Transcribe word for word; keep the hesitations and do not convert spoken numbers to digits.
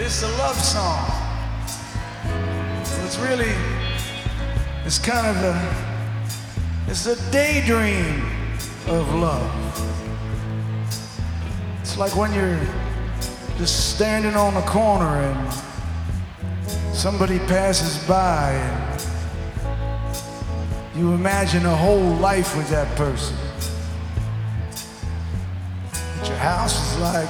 it's a love song. So it's really, it's kind of a, it's a daydream of love. It's like when you're just standing on the corner and somebody passes by and you imagine a whole life with that person. But your house is like